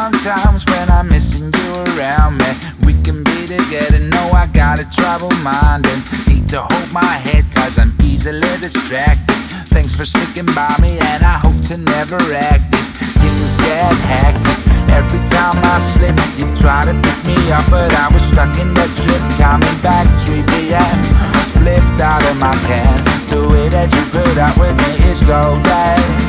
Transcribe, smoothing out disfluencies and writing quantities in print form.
sometimes when I'm missing you around me. We can be together, no, I got a troubled mind and need to hold my head cause I'm easily distracted. Thanks for sticking by me and I hope to never act this. Things get hectic every time I slip. You try to pick me up but I was stuck in the trip. Coming back 3 p.m. Flipped out of my can. The way that you put up with me is golden.